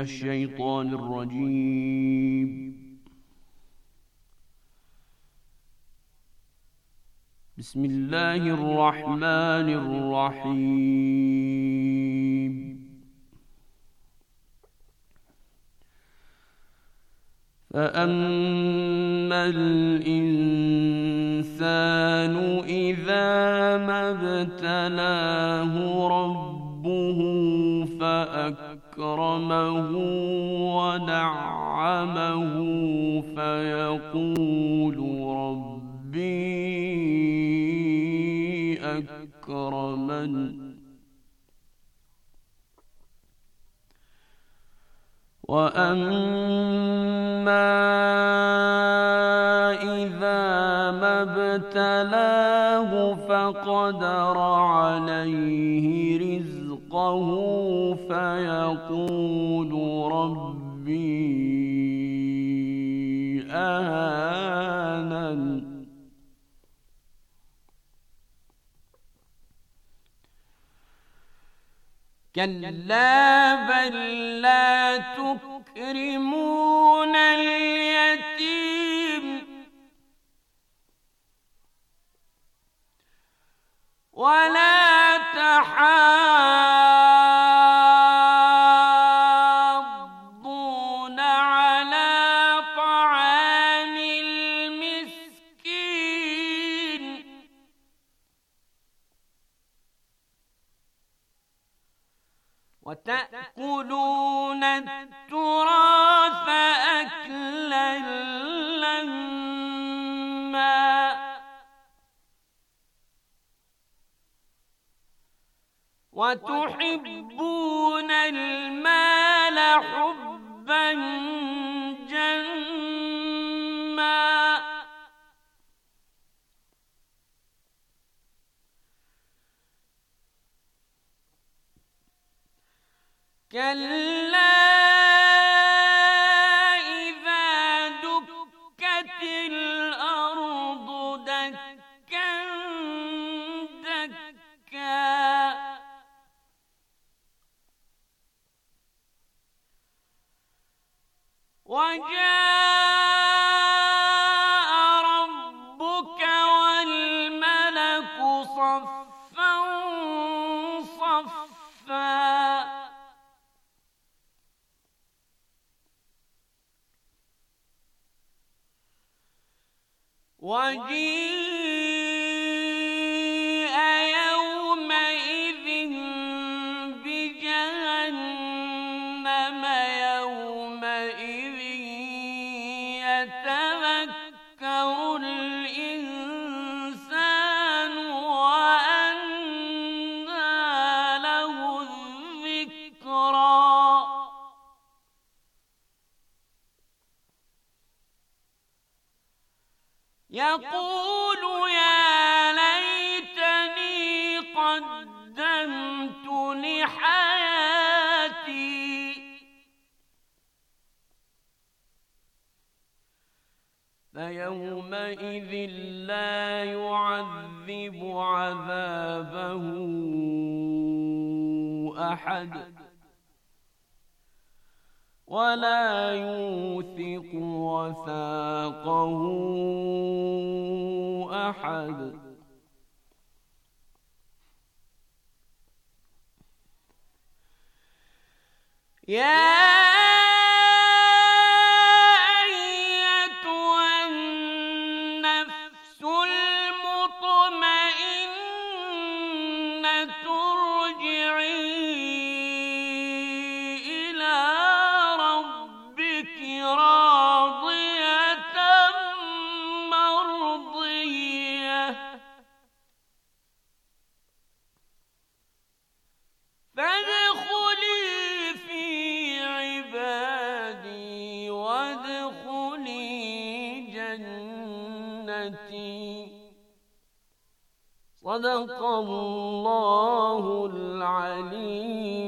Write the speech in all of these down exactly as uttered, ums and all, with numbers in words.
الشيطان الرجيم. بسم الله الرحمن الرحيم. فأما الإنسان إذا ما ابتلاه ربه فأكرمه ونعمه فيقول ربي أكرمن. وأما إذا ما ابتلاه فقدر عليه رزقه فيقول ربي أهانن. كلا بل لا تكرمون اليتيم ولا تحاضون على طعام المسكين وتأكلون التراث أكلا لما وتحبون المال حبا جما كلا إذا دكت الأرض دكا دكا وجاء ربك والملك صفا صفا وجيء يومئذ بجهنم يومئذ يتذكر الإنسان وأنى له الذكرى يقول يا ليتني قدمت لحياتي فيومئذ لا يعذب عذابه أحد ولا يوثق وثاقه أحد. يا صدق الله العلي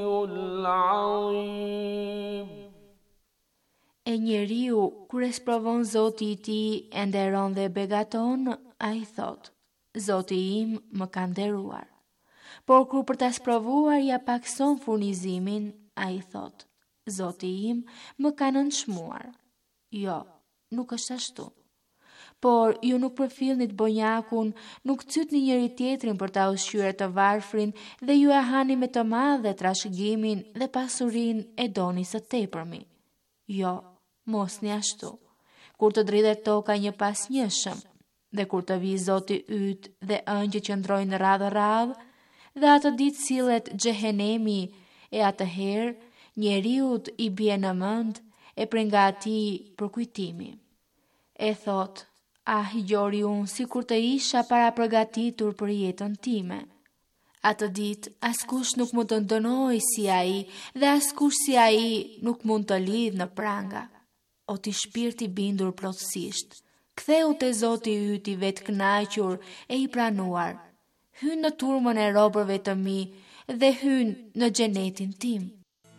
العظيم. E njeriu, kur e sprovon Zoti i tij e nderon dhe begaton, ai thot: Zoti im më ka nderuar. Por kur për ta sprovuar ja pakson furnizimin, ai thot: Zoti im më ka nënçmuar. Jo, nuk është ashtu. Por ju nuk përfillnit bonjakun, nuk cytni njëri tjetrin për ta ushqyer të varfrin dhe ju e hani me të madhe trashëgimin dhe pasurinë e doni së tepërmi. Jo, mos një ashtu. Kur të dridhet toka një pas njëshëm, dhe kur të vi Zoti yt dhe ëngjëjt që ndrojnë radhë radhë, dhe atë ditë sillet xhehenemi, e atëherë njeriut i bie në mend e prej nga atij për kujtimi. E thot, ah, gjori unë si kur të isha para përgatitur për jetën time. Atë ditë, askush nuk mund të ndënoj si ai dhe askush si ai nuk mund të lidh në pranga. O ti shpirti bindur plotësisht, ktheu te Zoti yt i vetë kënaqur e i pranuar. Hyn në turmën e robërve të mi dhe hyn në xhenetin tim.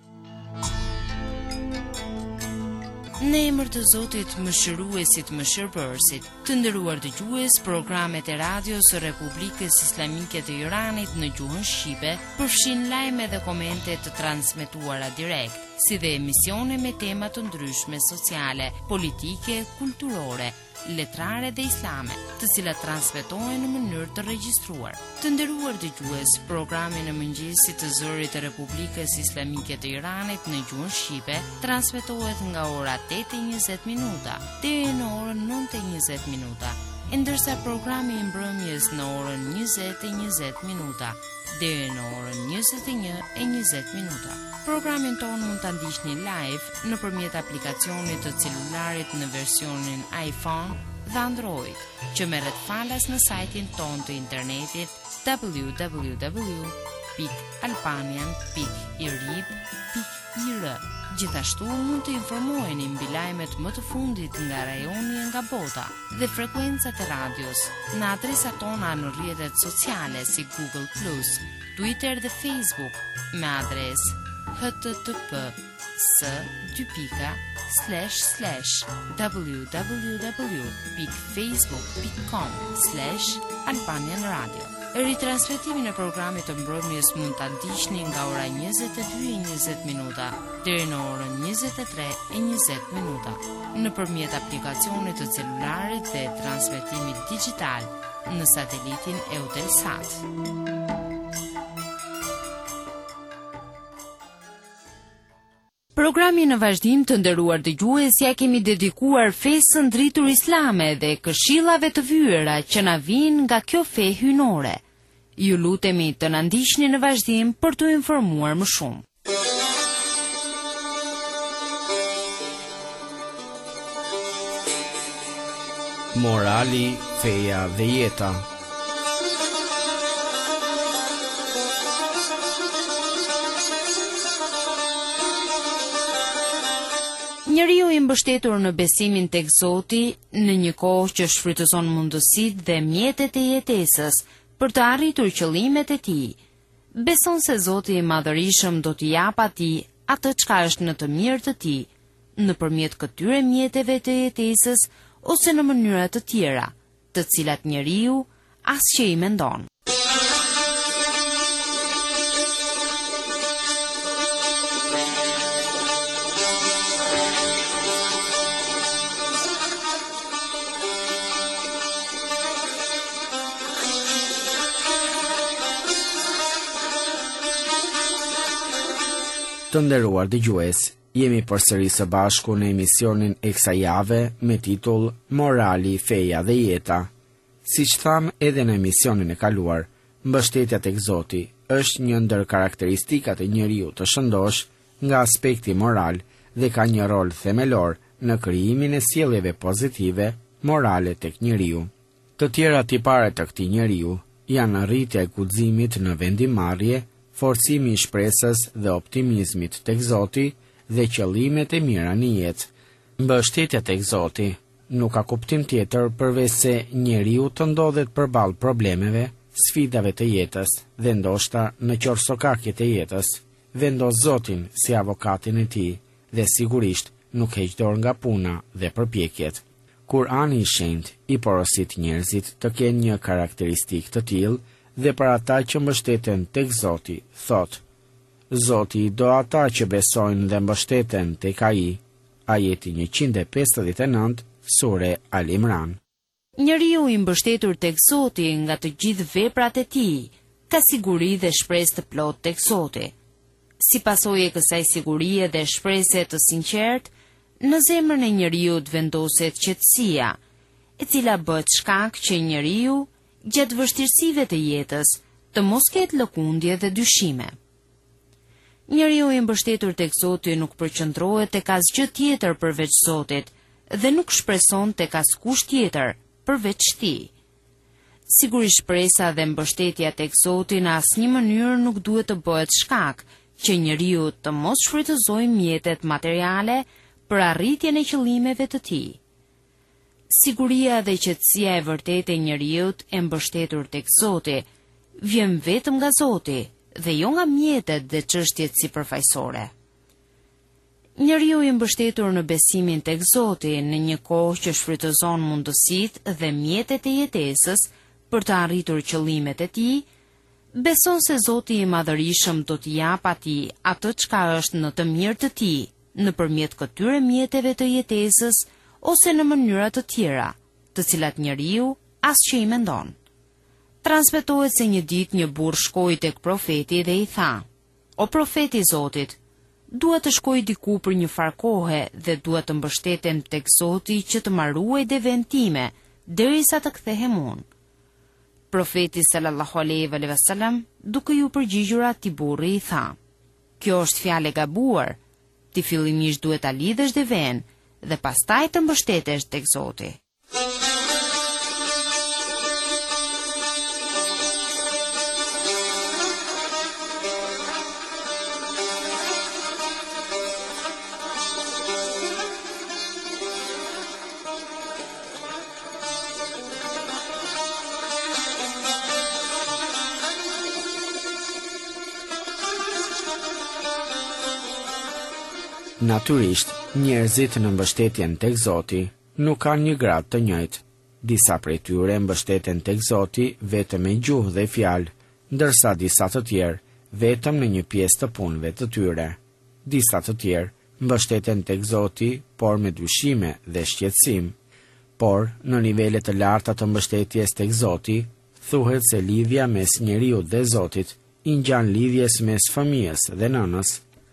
Në emër të Zotit, mëshiruesit, mëshirbërësit, të nderuar dëgjues, programet e radios së Republikës Islamike të Iranit në gjuhën shqipe përfshin lajme dhe komente të transmetuara direkt, si dhe emisione me tema të ndryshme sociale, politike, kulturore, letrare dhe islame, të cilat transmetohen në mënyrë të regjistruar. Të nderuar dëgjues, programi në mëngjesit të zërit të Republikës Islamike të Iranit në gjuhën shqipe transmetohet nga ora tetë e njëzet minuta deri në orën nëntë e njëzet minuta, ndërsa programi i mbrëmjes në orën njëzet e njëzet minuta deri në orën njëzet e një e njëzet minuta. Programin tonë mund të ndiqni live nëpërmjet aplikacionit të celularit në versionin iPhone dhe Android, që merret falas në sajtin tonë të internetit w w w pikë albanian pikë i r i b pikë i r. Gjithashtu mund të informoheni mbi lajmet më të fundit nga rajoni e nga bota dhe frekuencat e radios në adresat tona në rrjetet sociale si Google plus, Twitter dhe Facebook me adresë h t t p s dy pika slash slash w w w pikë facebook pikë com slash albanian radio. Ritransmetimin e programit të mbrëmjes mund ta ndiqni nga ora njëzet e dy e njëzet minuta deri në orën njëzet e tre e njëzet minuta nëpërmjet aplikacionit të celularit dhe transmetimit digital në satelitin Eutelsat. Programi në vazhdim, të nderuar dëgjues, ja kemi dedikuar fesë ndritur islame dhe këshillave të vyera që na vijnë nga kjo fe hynore. Ju lutemi të na ndiqni në vazhdim për të informuar më shumë. Morali, feja dhe jeta. Njeriu i mbështetur në besimin tek Zoti, në një kohë që shfrytëzon mundësitë dhe mjetet e jetesës për të arritur qëllimet e tij, beson se Zoti i Madhërisëm do t'i japë atij atë çka është në të mirë të tij, nëpërmjet këtyre mjeteve të jetesës ose në mënyra të tjera, të cilat njeriu asgjë i mendon. Të nderuar dëgjues, jemi përsëri së bashku në emisionin e kësaj jave me titull Morali, feja dhe jeta. Siç tham edhe në emisionin e kaluar, mbështetja tek Zoti është një ndër karakteristikat e njeriu të shëndosh nga aspekti moral dhe ka një rol themelor në krijimin e sjelljeve pozitive morale tek njeriu. Të tjera tipare të këtij njeriu janë rritja e guximit në vendimarrje, forcimi i shpresës dhe optimizmit tek Zoti dhe qëllimet e mira në jetë. Mbështetja tek Zoti nuk ka kuptim tjetër përveç se njeriu të ndodhet përballë problemeve, sfidave të jetës dhe ndoshta në qorsokakjet e jetës. Vendos Zotin si avokatin e tij dhe sigurisht nuk heq dorë nga puna dhe përpjekjet. Kurani i shenjtë i porosit njerëzit të kenë një karakteristikë të tillë dhe për ata që mbështeten tek Zoti, thot: Zoti do ata që besojnë dhe mbështeten tek ai. Ajeti njëqind e pesëdhjetë e nëntë, sure Al Imran. Njeriu i mbështetur tek Zoti nga të gjithë veprat e tij ka siguri dhe shpresë të plot tek Zoti. Si pasojë e kësaj sigurie dhe shprese të sinqert, në zemrën e njeriu të vendoset qetësia, e cila bëhet shkak që njeriu, gjatë vështirësive të jetës, të mos ketë lëkundje dhe dyshime. Njeriu i mbështetur tek Zoti nuk përqendrohet tek asgjë tjetër përveç Zotit dhe nuk shpreson tek askush tjetër përveç tij. Sigurisht shpresa dhe mbështetja tek Zoti në asnjë mënyrë nuk duhet të bëhet shkak që njeriu të mos shfrytëzojë mjetet materiale për arritjen e qëllimeve të tij. Siguria dhe qetësia e vërtetë e njeriut e mbështetur tek Zoti vjen vetëm nga Zoti dhe jo nga mjetet dhe çështjet sipërfaqësore. Njeriu i mbështetur në besimin tek Zoti në një kohë që shfrytëzon mundësitë dhe mjetet e jetesës për të arritur qëllimet e tij, beson se Zoti i Madhërisëm do t'i jap atij atë çka është në të mirë të tij, nëpërmjet këtyre mjeteve të jetesës ose në mënyra të tjera, të cilat njeriu as që i mendon. Transmetohet se një ditë një burr shkoi tek profeti dhe i tha: "O profeti i Zotit, dua të shkoj diku për një farë kohe dhe dua të mbështetem tek Zoti që të ma ruaj devën time derisa të kthehem unë." Profeti sallallahu alaihi wasallam, duke ju përgjigjur atij burri, i tha: "Kjo është fjalë e gabuar. Ti fillimisht duhet ta lidhësh devën dhe pastaj të mbështetesh tek Zoti." Natyrisht, njerëzit në mbështetjen tek Zoti nuk kanë një gradë të njëjtë. Disa prej tyre mbështeten tek Zoti vetëm me gjuhë dhe fjalë, ndërsa disa të tjerë vetëm në një pjesë të punëve të tyre. Disa të tjerë mbështeten tek Zoti, por me dyshime dhe shqetësim. Por, në nivele të larta të mbështetjes tek Zoti, thuhet se lidhja mes njeriut dhe Zotit i ngjan lidhjes mes fëmijës dhe nënës.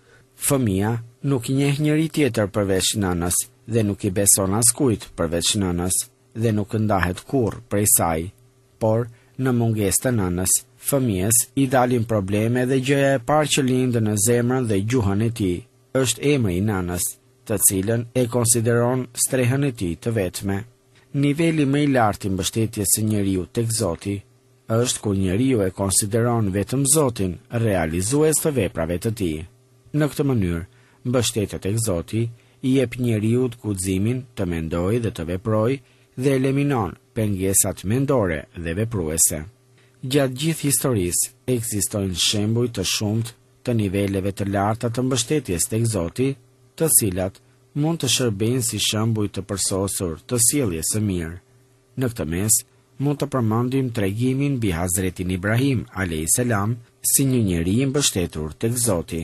Fëmia nuk i njeh njëri tjetër përveç nënës dhe nuk i beson askujt përveç nënës dhe nuk ndahet kurrë prej saj. Por, në mungesë të nënës, fëmijës i dalin probleme dhe gjëja e parë që lind në zemrën dhe gjuhën e tij është emri i nënës, të cilën e konsideron strehën e tij të vetme. Niveli më i lartë i mbështetjes së njeriu tek Zoti është kur njeriu e konsideron vetëm Zotin realizues të veprave të tij. Në këtë mënyrë, mbështetja tek Zoti i jep njeriu guximin të mendojë dhe të veprojë dhe eliminon pengesat mendore dhe vepruese. Gjatë gjithë historisë ekzistojnë shembuj të shumtë të niveleve të larta të mbështetjes tek Zoti, të cilat mund të shërbejnë si shembuj të përsosur të sjelljes së mirë. Në këtë mes, mund të përmendim tregimin mbi Hazretin Ibrahim alayhis salam si një njeri i mbështetur tek Zoti.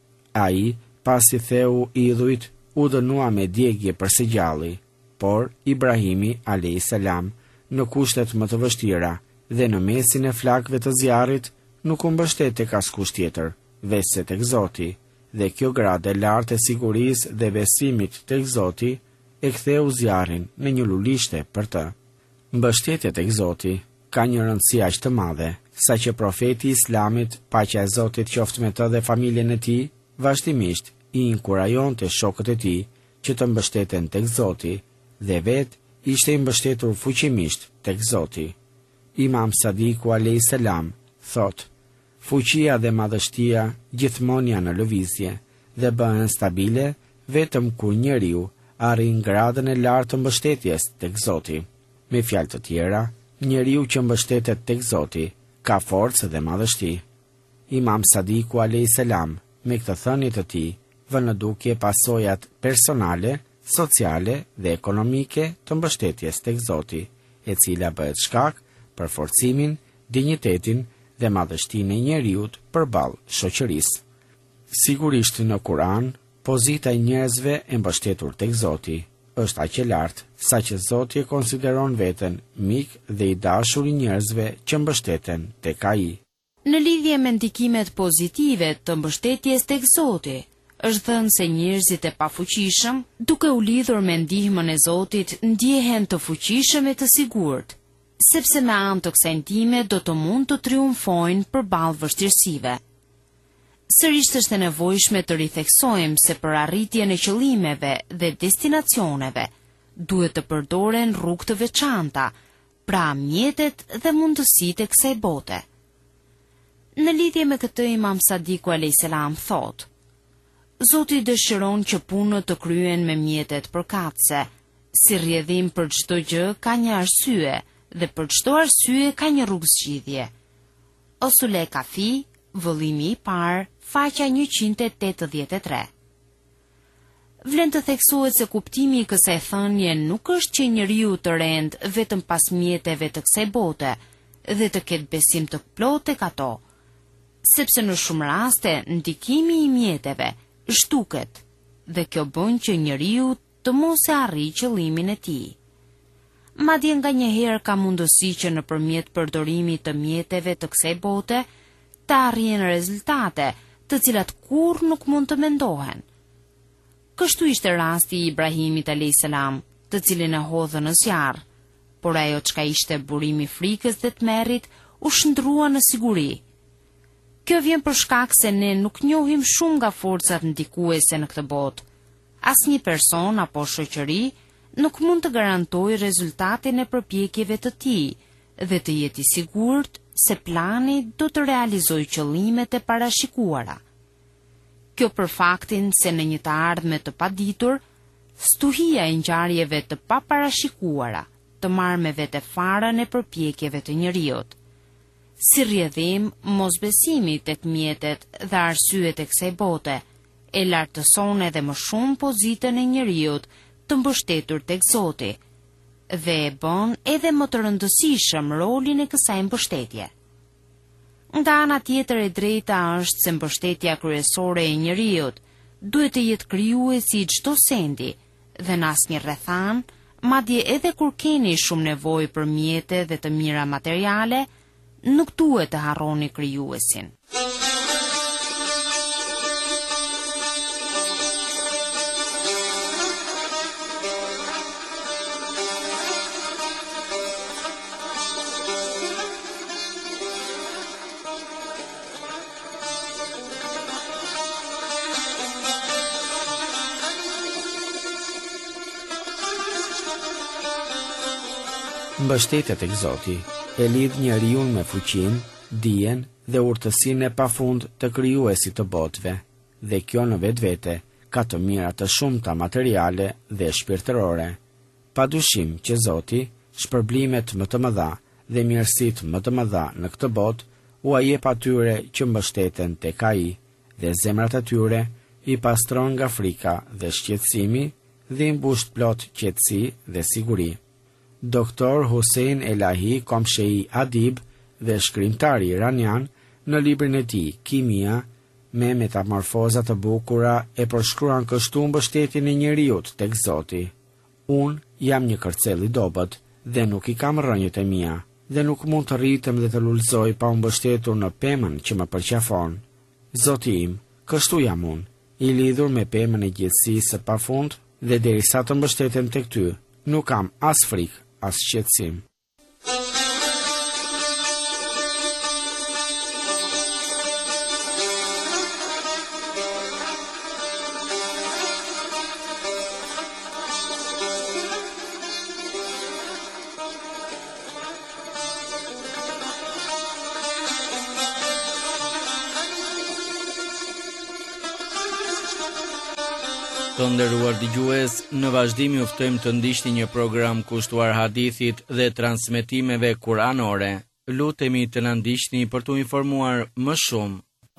Ai, pasi theu idhujt, u dënua me djegje për së gjalli, por Ibrahimi alayhis salam në kushtet më të vështira dhe në mesin e flakëve të zjarrit nuk u mbështet tek askush tjetër, veçse tek Zoti, dhe kjo gradë e lartë e sigurisë dhe besimit tek Zoti e ktheu zjarrin në një lulishte për të. Mbështetja tek Zoti ka një rëndësi aq të madhe, saqë profeti i Islamit, paqja e Zotit qoftë me të dhe familjen e tij, vazhdimisht i inkurajonte shokët e tij që të mbështeten tek Zoti dhe vet ishte i mbështetur fuqimisht tek Zoti. Imam Sadiku alayhis salam thot: "Fuqia dhe madhështia gjithmonë janë në lëvizje dhe bëhen stabile vetëm kur njeriu arrin gradën e lartë të mbështetjes tek Zoti." Me fjalë të tjera, njeriu që mbështetet tek Zoti ka forcë dhe madhështi. Imam Sadiku alayhis salam me këtë thënie të tij vën në dukje pasojat personale, sociale dhe ekonomike të mbështetjes tek Zoti, e cila bëhet shkak për forcimin, dinjitetin dhe madhështinë e njeriut përballë shoqërisë. Sigurisht në Kur'an, pozita e njerëzve e mbështetur tek Zoti është aq e lartë, saqë Zoti e konsideron veten mik dhe i dashur i njerëzve që mbështeten tek ai. Në lidhje me ndikimet pozitive të mbështetjes tek Zoti, është thënë se njerëzit e pafuqishëm, duke u lidhur me ndihmën e Zotit, ndjehen të fuqishëm e të sigurt, sepse me anë të kësaj ndihme do të mund të triumfojnë përballë vështirësive. Sërish është e nevojshme të ritheksojmë se për arritjen e qëllimeve dhe destinacioneve duhet të përdoren rrugë të veçanta, pra mjetet dhe mundësitë e kësaj bote. Në lidhje me këtë, Imam Sadiku alayhis salam thot: Zoti dëshiron që punët të kryen me mjetet përkatëse, si rrjedhim për çdo gjë ka një arsye dhe për çdo arsye ka një rrugë zgjidhje. Osule Kafi, vëllimi i parë, faqja njëqind e tetëdhjetë e tre. Vlen të theksohet se kuptimi i kësaj thënie nuk është që njeriu të rend vetëm pas mjeteve të kësaj bote dhe të ketë besim të plotë tek ato, sepse në shumë raste ndikimi i mjeteve zhduket dhe kjo bën që njeriu të mos e arrijë qëllimin e tij. Madje nganjëherë ka mundësi që nëpërmjet përdorimit të mjeteve të kësaj bote të arrijnë rezultate të cilat kur nuk mund të mendohen. Kështu ishte rasti i Ibrahimit alayhis salam, të cilin e hodhën në zjarr, por ajo çka ishte burimi i frikës dhe tmerrit u shndrua në siguri. Kjo vjen për shkak se ne nuk njohim shumë nga forcat ndikuese në këtë botë. Asnjë person apo shoqëri nuk mund të garantojë rezultatin e përpjekjeve të tij dhe të jetë i sigurt se plani do të realizojë qëllimet e parashikuara. Kjo për faktin se në një të ardhme të paditur, stuhia e ngjarjeve të paparashikuara të marrë me vete farën e përpjekjeve të njeriut. Si rrjedhim, mosbesimi tek mjetet dhe arsyet e kësaj bote e lartëson edhe më shumë pozitën e njeriut të mbështetur tek Zoti dhe e bën edhe më të rëndësishëm rolin e kësaj mbështetje. Nga ana tjetër, e drejta është se mbështetja kryesore e njeriut duhet të jetë krijuesi i çdo sendi dhe në asnjë rrethan, madje edhe kur keni shumë nevojë për mjete dhe të mira materiale, nuk duhet të harroni krijuesin. Mbështetja tek Zoti e lidh njeriu me fuqinë, dijen dhe urtësinë e pafund të krijuesit të botëve, dhe kjo në vetvete ka të mira të shumta materiale dhe shpirtërore. Padyshim që Zoti shpërblimet më të mëdha dhe mirësitë më të mëdha në këtë botë u jep atyre që mbështeten tek ai, dhe zemrat e tyre i pastron nga frika dhe shqetësimi dhe i mbush plot qetësi dhe siguri. Doktor Hussein Elahi Komshei Adib dhe shkrimtari iranian në librin e tij Kimia me metamorfoza të bukura e përshkruan kështu mbështetjen e njeriut tek Zoti. Unë jam një kërcell i dobët dhe nuk i kam rrënjët e mia dhe nuk mund të rritem dhe të lulëzoj pa u mbështetur në pemën që më përqafon. Zoti im, kështu jam unë, i lidhur me pemën e gjithësisë së pafund dhe derisa të mbështetem tek ty, nuk kam as frikë, as shqetësim. Të nderuar dëgjues, në vazhdim ju ftojmë të ndiqni një program kushtuar hadithit dhe transmetimeve kuranore. Lutemi të na ndiqni për t'u informuar më shumë.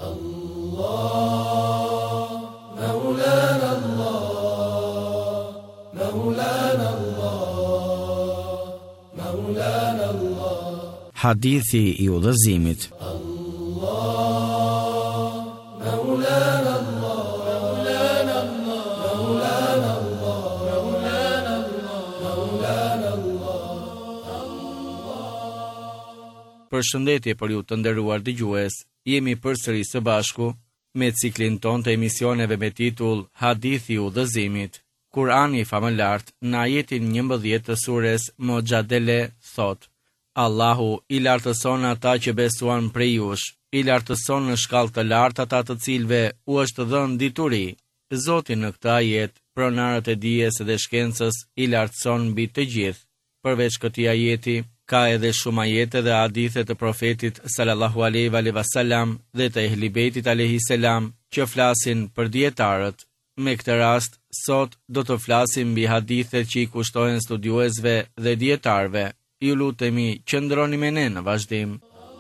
Allah, Maulana Allah, Maulana Allah, Maulana Allah. Hadithi i udhëzimit. Allah, Maulana Allah. Përshëndetje për ju të nderuar dëgjues. Jemi përsëri së bashku me ciklin ton të emisioneve me titull Hadithi i Udhëzimit. Kurani famëlart në ajetin njëmbëdhjetë të sures Mojadele thot: Allahu i lartëson ata që besuan prej jush, i lartëson në shkallë të lartë ata të cilve u është dhënë dituri. Zoti në këtë ajet pronarët e dijes dhe shkencës i lartëson mbi të gjithë. Përveç këtij ajeti, ka edhe shumë ajete dhe hadithe të profetit sallallahu alaihi wasallam dhe të Ehli Bejtit alaihi selam që flasin për dietarët. Me këtë rast, sot do të flasim mbi hadithet që i kushtohen studiuesve dhe dietarëve. Ju lutemi qëndroni me ne në vazhdim.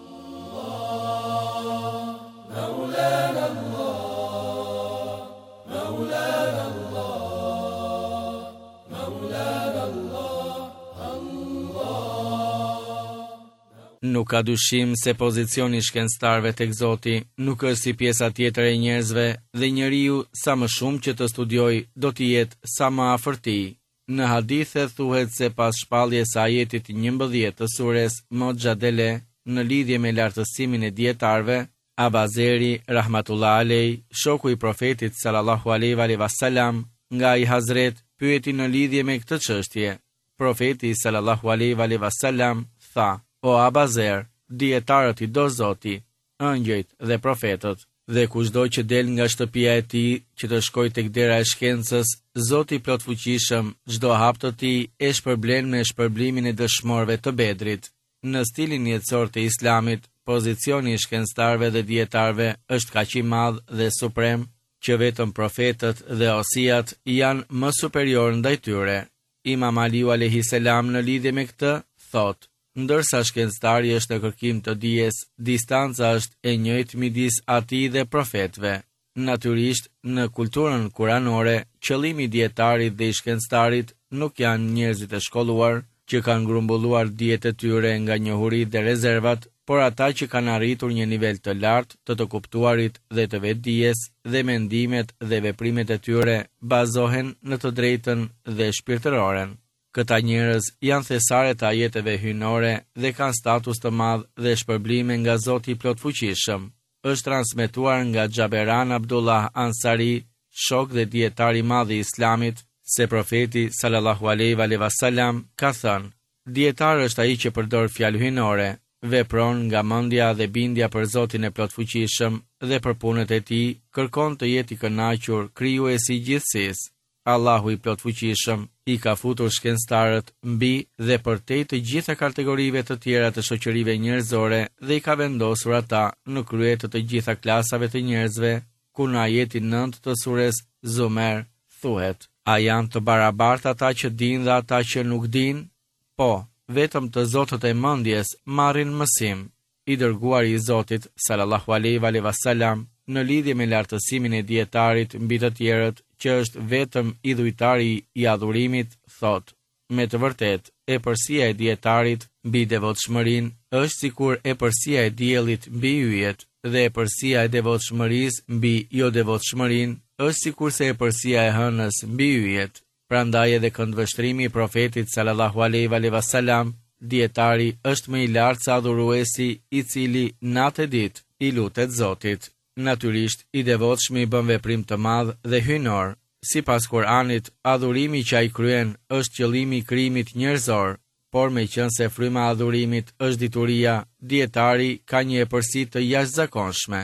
Nuk ka dyshim se pozicioni i shkencëtarëve tek Zoti nuk është si pjesa tjetër e njerëzve dhe njeriu sa më shumë që të studiojë do të jetë sa më afër tij. Në hadithe thuhet se pas shpalljes së ajetit njëmbëdhjetë të sures Mojadele në lidhje me lartësimin e dietarëve, Abazeri rahmatullah alej, shoku i profetit sallallahu alaihi wasallam, nga i Hazret, pyeti në lidhje me këtë çështje. Profeti sallallahu alaihi wasallam tha: O Abazer, dietarët i do Zoti, ëngjëjt dhe profetët, dhe kushdo që del nga shtëpia e tij që të shkojë tek dera e shkencës, Zoti plot fuqishëm çdo hap të tij e shpërblen me shpërblimin e dëshmorëve të Bedrit. Në stilin jetësor të Islamit, pozicioni i shkencëtarëve dhe dietarëve është kaq i madh dhe suprem që vetëm profetët dhe osiat janë më superior ndaj tyre. Imam Aliu alayhi salam në lidhje me këtë thotë: ndërsa shkencëtari është në kërkim të dijes, distanca është e njëjtë midis atij dhe profetëve. Natyrisht, në kulturën kuranore, qëllimi i dietarit dhe i shkencëtarit nuk janë njerëzit e shkolluar që kanë grumbulluar dijet e tyre nga njohuritë dhe rezervat, por ata që kanë arritur një nivel të lartë të të kuptuarit dhe të vetdijes dhe mendimet dhe veprimet e tyre bazohen në të drejtën dhe shpirtëroren. Këta njerëz janë thesare të ajeteve hyjnore dhe kanë status të madh dhe shpërblime nga Zoti i plot fuqishëm. Është transmetuar nga Xhaberan Abdullah Ansari, shok dhe dietar i madh i Islamit, se profeti sallallahu alaihi wasallam ka thënë: dietar është ai që përdor fjalë hyjnore, vepron nga mendja dhe bindja për Zotin e plot fuqishëm dhe për punët e tij, kërkon të jetë i kënaqur krijuesi i gjithësisë. Allahu i plot fuqishëm i ka futur shkencëtarët mbi dhe përtej të gjitha kategorive të tjera të shoqërive njerëzore dhe i ka vendosur ata në krye të të gjitha klasave të njerëzve, ku në ajetin nëntë të sures Zumer thuhet: a janë të barabartë ata që dinë dhe ata që nuk dinë? Po, vetëm të zotët e mendjes marrin mësim. I dërguari i Zotit sallallahu alaihi wasallam në lidhje me lartësimin e dietarit mbi të tjerët, që është vetëm i dhujtari i adhurimit, thot: me të vërtet, e përsia e dietarit mbi devotshmërinë është sikur e përsia e diellit mbi yjet, dhe e përsia e devotshmërisë mbi jo devotshmërinë është sikurse e përsia e hënës mbi yjet. Prandaj edhe këndvështrimi i profetit sallallahu alaihi wasallam, dietari është më i lartë se adhuruesi i cili natë e ditë i lutet Zotit. Natyrisht, i devotshmi bën veprim të madh dhe hyjnor. Sipas Kuranit, adhurimi që ai kryen është qëllimi i krijimit njerëzor, por meqense fryma e adhurimit është dituria, dietari ka një epërsi të jashtëzakonshme.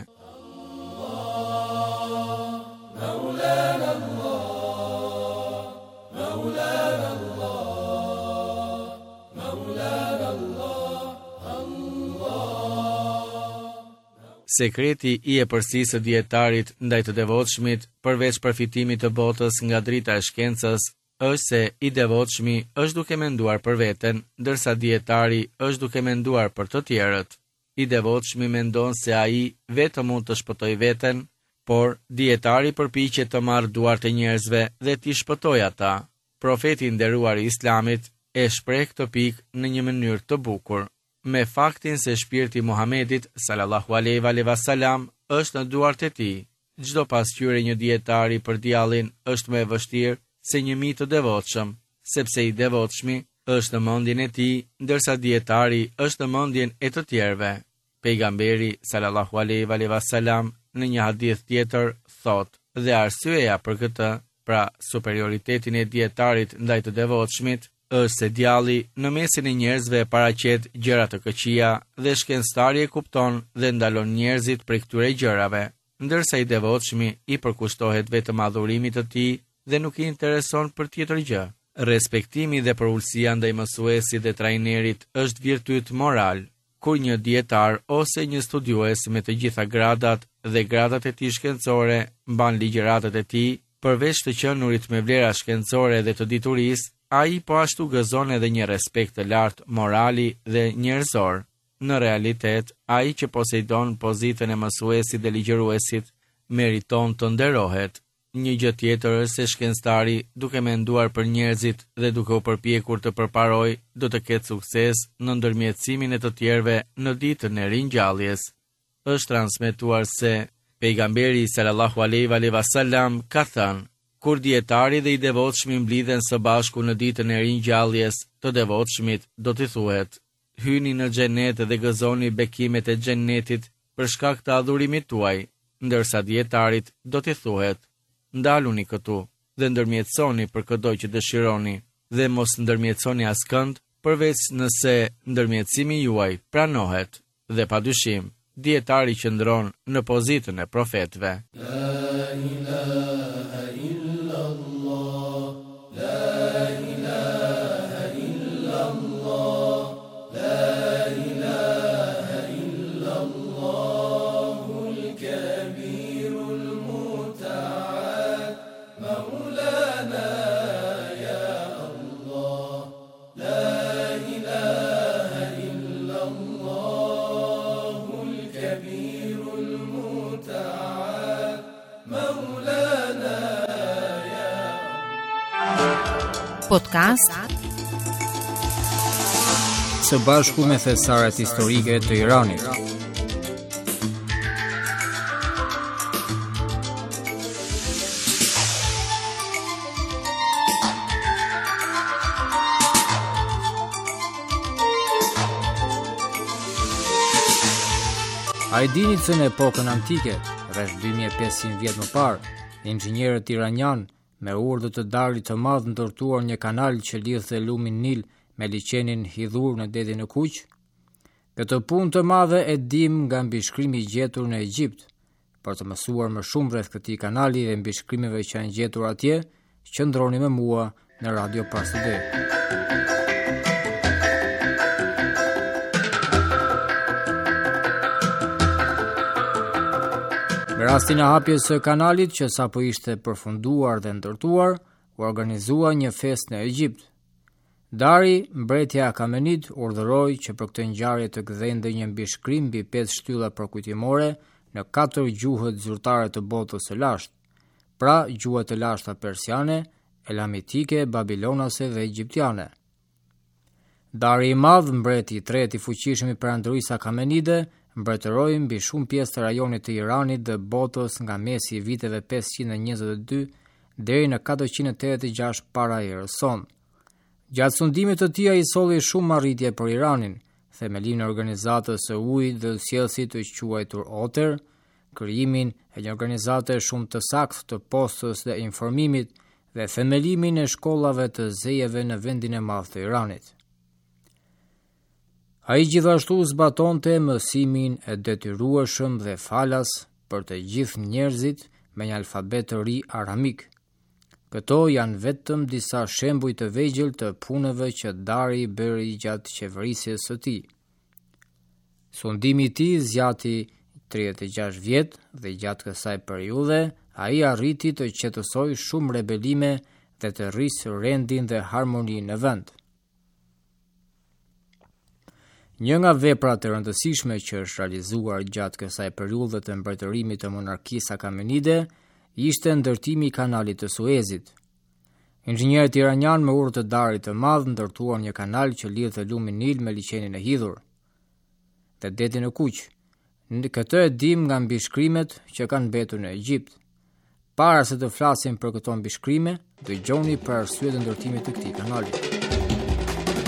Sekreti i epërsisë së dietarit ndaj të devotshmit, përveç përfitimit të botës nga drita e shkencës, është se i devotshmi është duke menduar për veten, ndërsa dietari është duke menduar për të tjerët. I devotshmi mendon se ai vetëm mund të shpëtojë veten, por dietari përpiqet të marrë duart e njerëzve dhe t'i shpëtojë ata. Profeti i nderuar i Islamit e shpreh këtë pikë në një mënyrë të bukur, me faktin se shpirti i Muhamedit sallallahu alaihi wasallam është në duart e tij. Çdo pasqyrë një dietari për djallin është më e vështirë se një mijë të devotshëm, sepse i devotshmi është në mendjen e tij, ndërsa dietari është në mendjen e të tjerëve. Pejgamberi sallallahu alaihi wasallam në një hadith tjetër thotë, dhe arsyeja për këtë, pra superioritetin e dietarit ndaj të devotshmit, është se djalli në mesin e njerëzve paraqet gjëra të këqija dhe shkencëtari e kupton dhe ndalon njerëzit prej këtyre gjërave, ndërsa i devotshmi i përkushtohet vetëm adhurimit të tij dhe nuk i intereson për tjetër gjë. Respektimi dhe përulësia ndaj mësuesit dhe trajnerit është virtyt moral. Kur një dietar ose një studiues me të gjitha gradat dhe gradat e tij shkencore mban ligjëratat e tij, përveç të qenurit me vlera shkencore dhe të diturisë, ai po ashtu gëzon edhe një respekt të lartë morali dhe njerëzor. Në realitet, ai që poseidon pozitën e mësuesit dhe ligjëruesit meriton të nderohet. Një gjë tjetër është se shkencëtari, duke menduar për njerëzit dhe duke u përpjekur të përparojë, do të ketë sukses në ndërmjetësimin e të tjerëve në ditën e ringjalljes. Është transmetuar se pejgamberi sallallahu alaihi wasallam ka thënë: kur dietari dhe i devotshmi mblidhen së bashku në ditën e ringjalljes, të devotshmit do t'i thuhet: hyni në xhenet dhe gëzoni bekimet e xhenetit për shkak të adhurimit tuaj, ndërsa dietarit do t'i thuhet: ndaluni këtu dhe ndërmjetësoni për çdo që dëshironi dhe mos ndërmjetësoni askënd përveç nëse ndërmjetësimi juaj pranohet. Dhe padyshim, dietari qëndron në pozitën e profetëve. La ilaha illallah, la ilaha illallah, la ilaha illallahul kabirul muta'al, maulana ya Allah, la ilaha illallahul kabirul muta'al, maulana ya Podcast së bashku me thesaret historike të Iranit. A i dini se në epokën antike, rreth dy mijë e pesëqind vjet më parë, inxhinierët iranian me urdhër të Darit të Madh ndërtuar një kanal që lidhte lumin Nil me liçenin hidhur në detin e Kuq? Këtë punë të madhe e dim nga mbishkrimi i gjetur në Egjipt. Për të mësuar më shumë rreth këtij kanali dhe mbishkrimeve që janë gjetur atje, qëndroni me mua në Radio Pars Today. Në rastin e hapjes së kanalit që sapo ishte përfunduar dhe ndërtuar, u organizua një festë në Egjipt. Dari, mbretja Akamenid, urdhëroi që për këtë ngjarje të kthente një mbishkrim mbi pesë shtylla përkujtimore në katër gjuhët zyrtare të botës së lashtë, pra gjuhët e lashta persiane, elamitike, babilonase dhe egjiptiane. Dari i Madh, mbreti i tretë i fuqishëm i perandërisë Akamenide, mbretëroi mbi shumë pjesë të rajonit të Iranit dhe botës nga mesi i viteve pesëqind e njëzet e dy deri në katërqind e tetëdhjetë e gjashtë para erës sonë. Gjatë sundimit të tij ai solli shumë arritje për Iranin, themelimin e organizatës së ujit dhe sjellësit të quajtur Oter, krijimin e një organizate shumë të saktë të postës dhe informimit dhe themelimin e shkollave të zejeve në vendin e madh të Iranit. Ai gjithashtu zbatonte mësimin e detyrueshëm dhe falas për të gjithë njerëzit me një alfabet të ri aramik. Këto janë vetëm disa shembuj të vegjël të punëve që Dari bëri gjatë qeverisjes së tij. Sundimi i tij zgjati tridhjetë e gjashtë vjet dhe gjatë kësaj periudhe ai arriti të qetësojë shumë rebelime dhe të rrisë rendin dhe harmoninë në vend. Një nga veprat e rëndësishme që është realizuar gjatë kësaj periudhe të mbretërimit të monarkisë Akamenide ishte ndërtimi i kanalit të Suezit. Inxhinierët iranian me urdhër të Darit të Madh ndërtuan një kanal që lidhte lumin Nil me liçenin e hidhur dhe detin e Kuq. Këtë e dim nga mbishkrimet që kanë mbetur në Egjipt. Para se të flasim për këto mbishkrime, dëgjoni për arsye të ndërtimit të këtij kanali.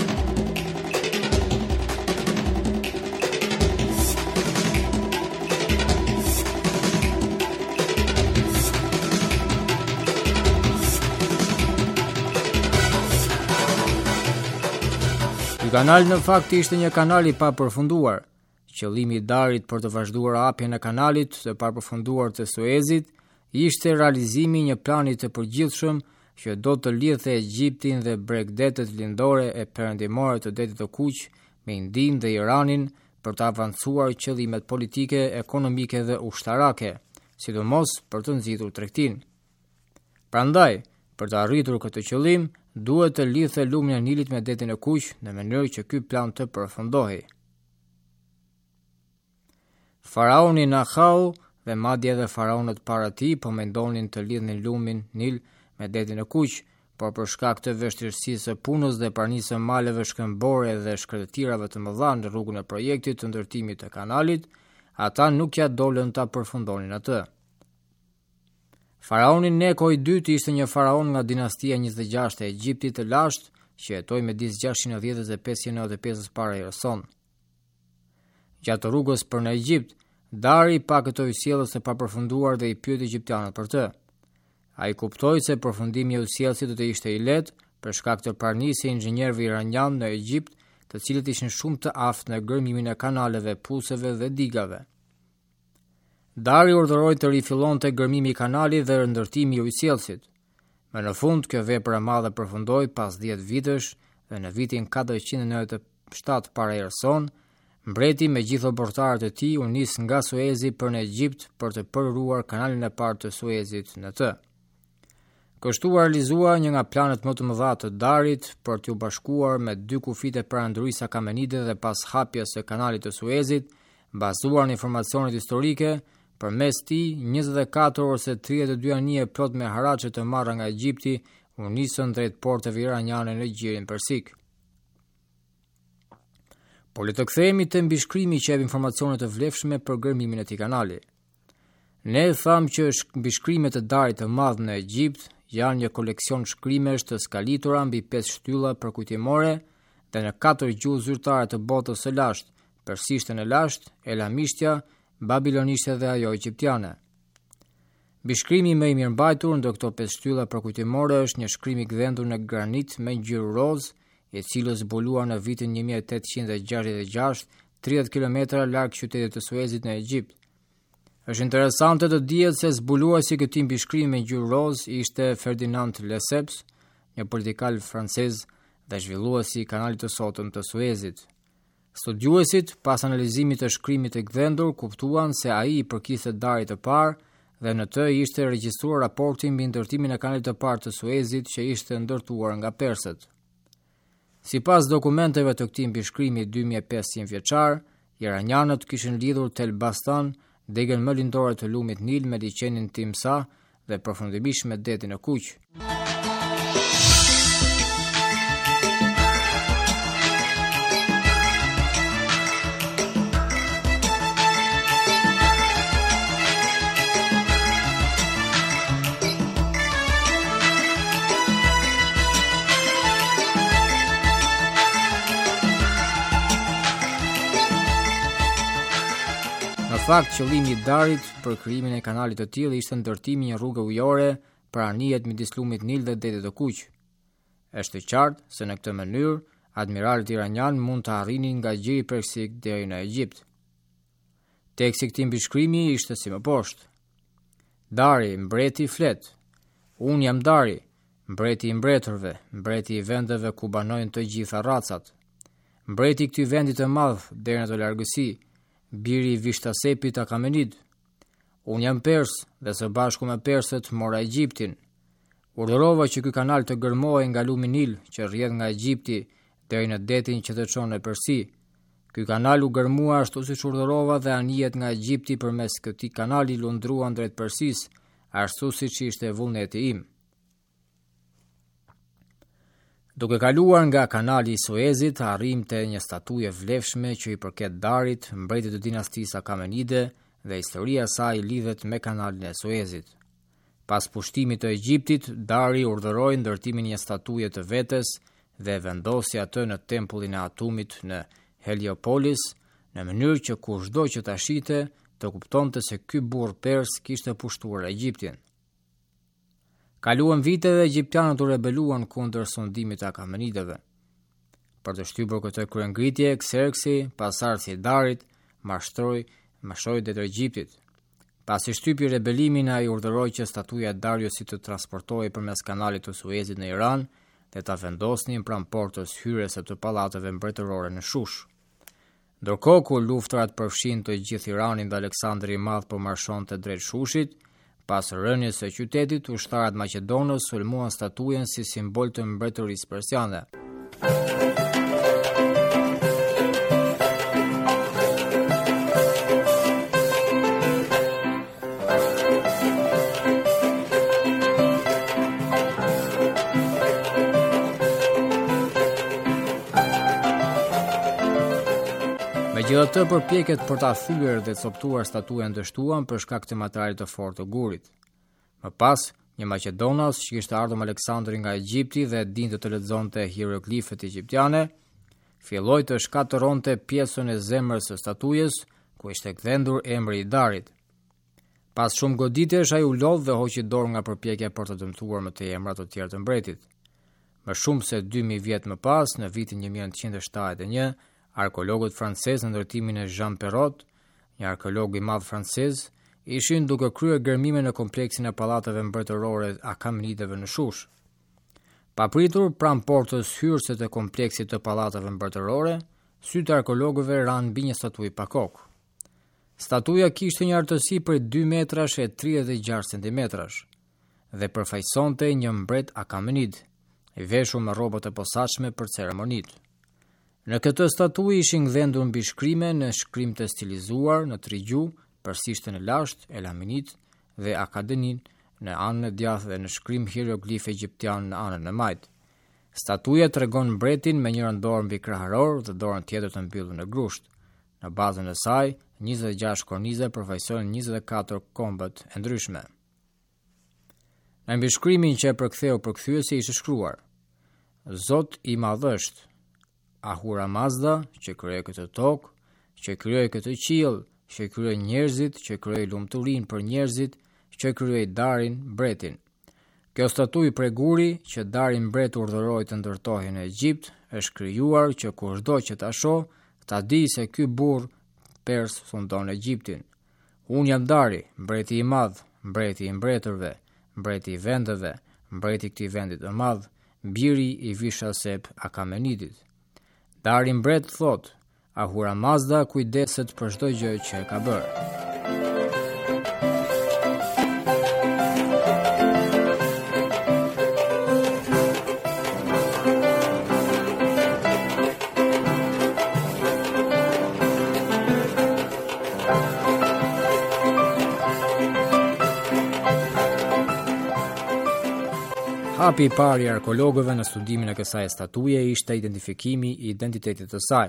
kanal në fakt ishte një kanal i papërfunduar. Qëllimi i Darit për të vazhduar hapjen e kanalit të papërfunduar të Suezit ishte realizimi i një plani të përgjithshëm që do të lidhte Egjiptin dhe bregdetet lindore e perëndimore të Detit të Kuq me Indinë dhe Iranin për të avancuar qëllimet politike, ekonomike dhe ushtarake, sidomos për të nxitur tregtinë. Prandaj, për të arritur këtë qëllim, duhet të lidhte lumin e Nilit me Detin e Kuq në mënyrë që ky plan të përfundojë. Faraoni Nahau dhe madje edhe faraonët para tij po mendonin të lidhnin lumin Nil me Detin e Kuq, por për shkak të vështirësisë së punës dhe pranisë së maleve shkëmbore dhe shkretëtirave të mëdha në rrugën e projektit të ndërtimit të kanalit, ata nuk ja dolën ta përfundonin atë. Faraoni Neko i dytë ishte një faraon nga dinastia njëzet e gjashtë e Egjiptit të lashtë, që jetoi midis gjashtëqind e dhjetë dhe pesëqind e nëntëdhjetë e pesë para erës sonë. Gjatë rrugës për në Egjipt, Dari pa këto sjelljes së papërfunduar dhe i pyeti egjiptianët për të. Ai kuptoi se përfundimi i sjelljes do të ishte i lehtë për shkak të pranisë së inxhinierëve iranian në Egjipt, të cilët ishin shumë të aftë në gërmimin e kanaleve, puseve dhe digave. Dari urdhëroi të rifillonte gërmimi i kanalit dhe rindërtimi i ujësjellësit. Më në fund kjo vepër e madhe përfundoi pas dhjetë vitesh dhe në vitin katërqind e nëntëdhjetë e shtatë para erës sonë, mbreti me gjithë obortarët e tij u nis nga Suezi për në Egjipt për të përruar kanalin e parë të Suezit në të. Kështu u realizua një nga planet më të mëdha të Darit për t'u bashkuar me dy kufit e perandorisë Akamenide dhe pas hapjes së kanalit të Suezit, bazuar në informacionet historike, përmes tij njëzet e katër ose tridhjetë e dy anije plot me haraçe të marra nga Egjipti u nisën drejt porteve iraniane në gjirin persik. Por le të kthehemi te mbishkrimi që jep informacione të vlefshme për gërmimin e këtij kanali. Ne thamë që mbishkrimet e Darit të Madh në Egjipt janë një koleksion shkrimesh të skalitura mbi pesë shtylla përkujtimore dhe në katër gjuhë zyrtare të botës së lashtë, persishtën e lashtë, elamishtja, babilonishte dhe ajo egjiptiane. Mbishkrimi më i mirëmbajtur ndër këto pesë shtylla përkujtimore është një shkrim i gdhendur në granit me ngjyrë roz, i cili zbuluar në vitin një mijë e tetëqind e gjashtëdhjetë e gjashtë, tridhjetë kilometra larg qytetit të Suezit në Egjipt. Është interesante të dihet se zbuluesi i këtij mbishkrimi me ngjyrë roz ishte Ferdinand Lesseps, një politikal francez dhe zhvilluesi i kanalit të sotëm të Suezit. Studiuesit, pas analizimit të shkrimit të gdhendur, kuptuan se ai i përkiste Darit të parë dhe në të ishte regjistruar raporti mbi ndërtimin e kanalit të parë të Suezit që ishte ndërtuar nga persët. Sipas dokumenteve të këtij mbishkrimi dy mijë e pesëqind vjeçar, iranianët kishin lidhur Tel Bastan, degën më lindore të lumit Nil me liçenin Timsa dhe përfundimisht me Detin e Kuq. Në fakt, qëllimi i Darit për krijimin e kanalit të tillë ishte ndërtimi i një rruge ujore për anijet midis lumit Nil dhe Detit të Kuq. Është e qartë se në këtë mënyrë admiralët iranian mund të arrinin nga gjiri persik deri në Egjipt. Teksti i këtij mbishkrimi ishte si më poshtë: Dari, mbreti i flet. Unë jam Dari, mbreti i mbretërve, mbreti i vendeve ku banojnë të gjitha racat. Mbreti i këtij vendi të madh deri në të largësi, biri i Vishtasepit Akamenid. Unë jam pers dhe së bashku me persët mora Egjiptin. Urdhërova që ky kanal të gërmohej nga lumi Nil që rrjedh nga Egjipti deri në detin që të çon në Persi. Ky kanal u gërmua ashtu siç urdhërova dhe anijet nga Egjipti përmes këtij kanali lundruan drejt Persisë, ashtu siç ishte vullneti im. Duke kaluar nga kanali i Suezit, arrim te një statuje vlefshme që i përket Darit, mbretit të dinastisë Akamenide, dhe historia e saj lidhet me kanalin e Suezit. Pas pushtimit të Egjiptit, Dari urdhëroi ndërtimin e një statuje të vetes dhe vendosi atë në tempullin e Atumit në Heliopolis, në mënyrë që kushdo që ta shite të kuptonte se ky burr pers kishte pushtuar Egjiptin. Kaluan vite dhe egjiptianët u rebeluan kundër sundimit të Akamenidëve. Për të shtypur këtë kryengritje, Xerxi, pasardhësi i Darit, mashtroi mashtroi drejt Egjiptit. Pasi shtypi rebelimin, ai urdhëroi që statuja e Dariusit të transportohej përmes kanalit të Suezit në Iran dhe ta vendosnin pranë portës hyrëse të pallateve mbretërore në Shush. Ndërkohë kur luftrat përfshin të gjithë Iranin dhe Aleksandri i Madh po marshonte drejt Shushit, pas rënies së qytetit, ushtarët maqedonës sulmuan statujen si simbol të mbretërisë persiane. Megjithatë, përpjekjet për ta thyer dhe coptuar statujen dështuan për shkak të materialit të fortë të gurit. Më pas, një maqedonas që kishte ardhur me Aleksandrin nga Egjipti dhe dinte të lexonte hieroglifet egjiptiane, filloi të shkatëronte pjesën e zemrës së statujës ku ishte gdhendur emri i Darit. Pas shumë goditjesh, ai u lodh dhe hoqi dorë nga përpjekja për të dëmtuar më tej emra të tjerë të mbretit. Më shumë se dy mijë vjet më pas, në vitin një mijë nëntëqind e shtatëdhjetë e një, arkeologët francezë në ndërtimin e Jean Perrot, një arkeolog i madh francez, ishin duke kryer gërmime në kompleksin e pallateve mbretërore akamenidëve në Shush. Papritur pranë portës hyrëse të kompleksit të pallateve mbretërore, sytë e arkeologëve ranë mbi një statuj pa kokë. Statuja kishte një artësi për dy metrash e tridhjetë e gjashtë centimetrash dhe përfaqësonte një mbret akamenid, i veshur me rroba të posaçme për ceremonitë. Në këtë statuj ishin gdhendur mbi shkrime në shkrim të stilizuar në tri gjuhë, persisht në lasht, elaminit dhe akadenin në anën e djathtë dhe në shkrim hieroglif egjiptian në anën e majt. Statuja tregon mbretin me njërin dorë mbi kraharor dhe dorën tjetër të mbyllur në grusht. Në bazën e saj, njëzet e gjashtë korniza përfaqësojnë njëzet e katër kombët e ndryshme. Në mbi shkrimin që e përktheu përkthyesi ishte shkruar: Zot i madh është, Ahura Mazda, që krijoi këtë tokë, që krijoi këtë qiell, që krijoi njerëzit, që krijoi lumturinë për njerëzit, që krijoi Darin, mbretin. Kjo statuj prej guri që Darin mbret urdhëroi të ndërtohej në Egjipt, është krijuar që kushdo që ta shoh, ta di se ky burr pers fundon Egjiptin. Unë jam Dari, mbreti i madh, mbreti i mbretërve, mbreti i vendeve, mbreti i këtij vendi të madh, biri i Vishasep Akamenidit. Dari mbret thot, Ahura Mazda kujdeset për çdo gjë që e ka bërë. Hapi i parë i arkeologëve në studimin e kësaj statuje ishte identifikimi i identitetit të saj.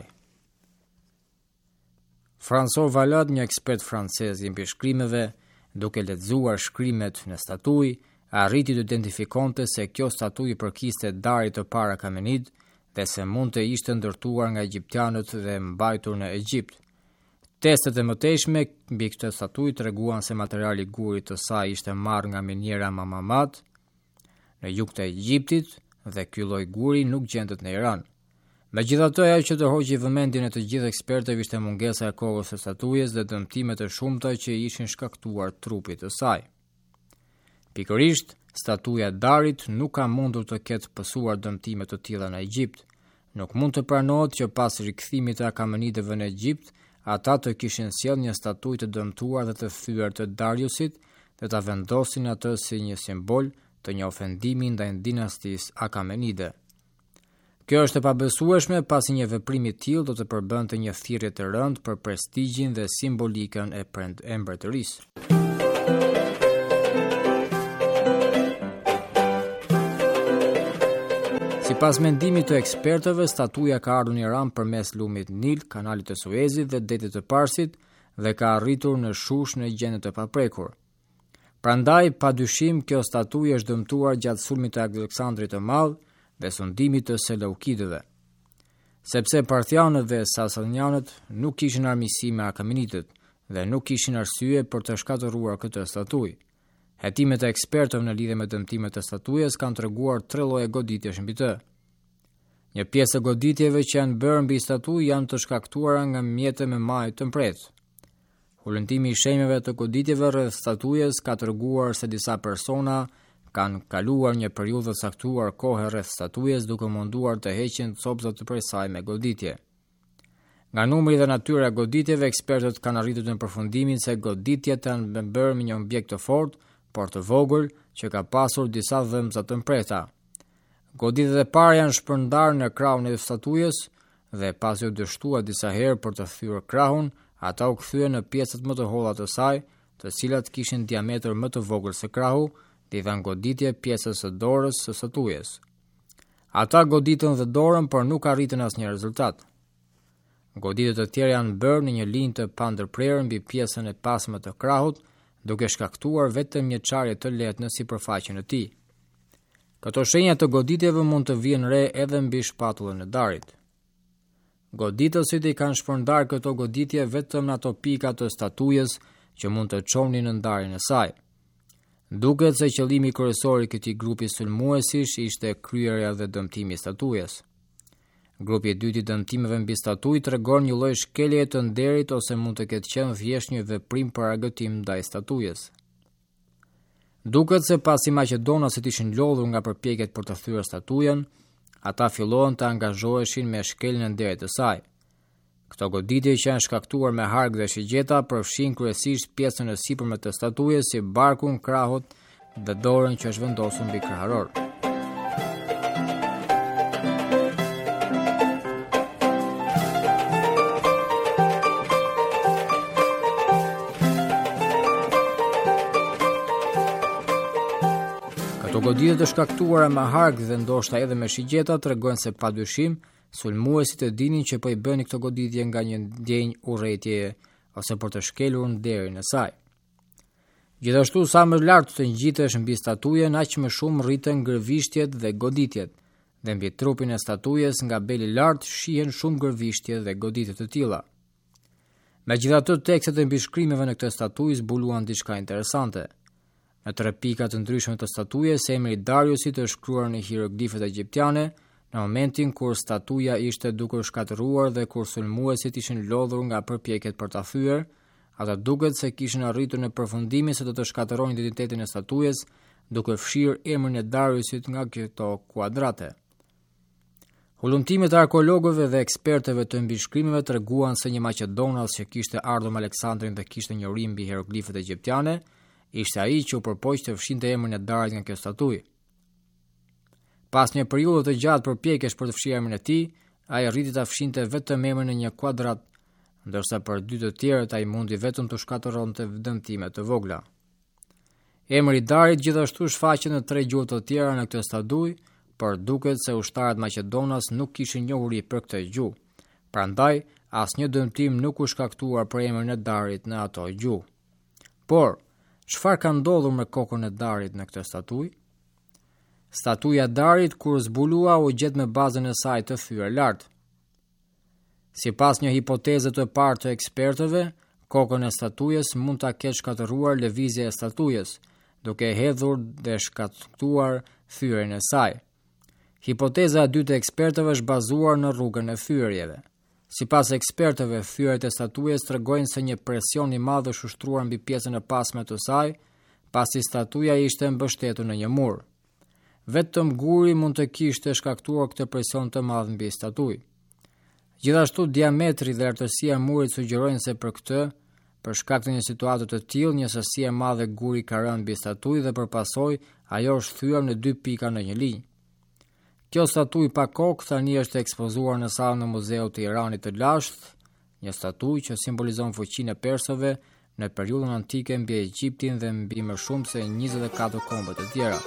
François Valade, një ekspert francez i mbi shkrimeve, duke lexuar shkrimet në statuj, arriti të identifikonte se kjo statuj përkiste Darit të parë akamenid dhe se mund të ishte ndërtuar nga egjiptianët dhe mbajtur në Egjipt. Testet e mëtejshme mbi këtë statuj treguan se materiali i gurit të saj ishte marrë nga miniera Mamamat në jug të Egjiptit dhe ky lloj guri nuk gjendet në Iran. Megjithatë, ajo që të hoqi vëmendjen e të gjithë ekspertëve ishte mungesa e kokës së statujes dhe dëmtimet e shumta që ishin shkaktuar trupit të saj. Pikërisht, statuja e Darit nuk ka mundur të ketë pësuar dëmtime të tilla në Egjipt. Nuk mund të pranohet që pas rikthimit të akamenidëve në Egjipt, ata të kishin sjellë një statuj të dëmtuar dhe të thyer të Dariusit dhe ta vendosin atë si një simbol të një ofendimi ndaj dinastisë Akamenide. Kjo është e pabesueshme pasi një veprim i tillë do të përbënte një thirrje të rëndë për prestigjin dhe simbolikën e mbretërisë. Sipas mendimit të ekspertëve, statuja ka ardhur në Iran përmes lumit Nil, kanalit të Suezit dhe detit të Parsit dhe ka arritur në Shush në gjendje të paprekur. Prandaj, pa dyshim, kjo statuj është dëmtuar gjatë sulmit të Aleksandrit të Madh dhe sundimit të Seleukidëve. Sepse parthianët dhe sasanianët nuk kishin armiqësi me akamenidët dhe nuk kishin arsye për të shkatëruar këtë statuj. Hetimet e ekspertëve në lidhje me dëmtimet e statujës kanë treguar tre lloje goditjesh mbi të. Një pjesë e goditjeve që janë bërë mbi statuj janë të shkaktuara nga mjete me maj të mpret. Hulëntimi i shenjave të goditjeve rreth statujës ka treguar se disa persona kanë kaluar një periudhë të caktuar kohe rreth statujës duke munduar të heqin copëzat prej saj me goditje. Nga numri dhe natyra e goditjeve, ekspertët kanë arritur në përfundimin se goditjet janë bërë me një objekt të fortë, por të vogël, që ka pasur disa dhëmbëza të mpreta. Goditjet e para janë shpërndarë në krahun e statujës dhe pasi u dështuar disa herë për të thyer krahun, ata u kthyen në pjesët më të holla të saj, të cilat kishin diametër më të vogël se krahu, dhe i dhanë goditje pjesës së dorës së statujës. Ata goditën dhe dorën, por nuk arritën asnjë rezultat. Goditjet të tjera janë bërë në një linjë të pandërprerë mbi pjesën e pasme të krahut, duke shkaktuar vetëm një çarje të lehtë në sipërfaqen e tij. Këto shenja të goditjeve mund të vijnë re edhe mbi shpatullën e darit. Goditësit i kanë shpërndar këto goditje vetëm në ato pika të statujës që mund të çonin në ndarjen e saj. Duket se qëllimi kryesor i këtij grupi sulmuesish ishte kryerja dhe dëmtimi i statujës. Grupi i dytë i dëmtimeve mbi statuj tregon një lloj shkeljeje të nderit ose mund të ketë qenë thjesht një veprim paragëtim ndaj statujës. Duket se pasi maqedonasit ishin lodhur nga përpjekjet për të thyer statujën, ata filluan të angazhoheshin me shkeljen e nderit të saj. Këto goditje që janë shkaktuar me hark dhe shigjeta përfshin kryesisht pjesën e sipërme të statujës si barkun, krahut dhe dorën që është vendosur mbi kraharor. Këto goditje të shkaktuara me hark dhe ndoshta edhe me shigjeta tregojnë se padyshim sulmuesit e dinin që po i bëni këto goditje nga një ndjenjë urrëtie ose për të shkelur nderin e saj. Gjithashtu, sa më lart të ngjitesh mbi statujën, aq më shumë rriten gërvishtjet dhe goditjet, dhe mbi trupin e statujës nga beli lart shihen shumë gërvishtje dhe goditje të tilla. Megjithatë, tekstet e mbishkrimeve në këtë statuj zbuluan diçka interesante. Në tre pika të ndryshme të statujës, emri i Dariusit është shkruar në hieroglifet egjiptiane, në momentin kur statuja ishte duke shkatëruar dhe kur sulmuesit ishin lodhur nga përpjekjet për ta thyer, ata duket se kishin arritur në përfundimin se do të shkatërronin identitetin e statujës duke fshirë emrin e Dariusit nga këto kuadrate. Hulumtimet e arkeologëve dhe ekspertëve të mbishkrimeve treguan se një maqedonas që kishte ardhur me Aleksandrin dhe kishte njohuri mbi hieroglifet egjiptiane, ishte ai që u përpoq të fshinte emrin e Darit nga kjo statujë. Pas një periudhë të gjatë përpjekjesh për të fshirë emrin e tij, ai arriti ta fshinte vetëm emrin në një kuadrat, ndërsa për dy të tjerët ai mundi vetëm të shkatërronte dëmtime të vogla. Emri i Darit gjithashtu shfaqet në tre gjuhë të tjera në këtë statuj, por duket se ushtarët Maqedonas nuk kishin njohuri për këtë gjuhë. Prandaj, asnjë dëmtim nuk u shkaktuar për emrin e Darit në ato gjuhë. Por, çfarë ka ndodhur me kokën e Darit në këtë statuj? Statuja e Darit kur zbulua u gjet me bazën e saj të thyer lart. Sipas një hipoteze të parë të ekspertëve, kokën e statujës mund ta ketë shkatëruar lëvizja e statujës, duke hedhur dhe shkatëruar thyerjen e saj. Hipoteza e dytë e ekspertëve është bazuar në rrugën e thyerjeve. Sipas ekspertëve, thyerjet e statujës tregojnë se një presion i madh është ushtruar mbi pjesën e pasme të saj, pasi statuja ishte mbështetur në një mur. Vetëm guri mund të kishte shkaktuar këtë presion të madh mbi statujë. Gjithashtu, diametri dhe lartësia e murit sugjerojnë se për këtë, për shkak të një situate të tillë, një sasi e madhe guri ka rënë mbi statujë dhe përpasoj ajo është thyer në dy pika në një linjë. Kjo statujë pa kokë tani është ekspozuar në sallën e Muzeut të Iranit të Lashtë, një statujë që simbolizon fuqinë e persëve në periudhën antike mbi Egjiptin dhe mbi më shumë se njëzet e katër kombë të tjera.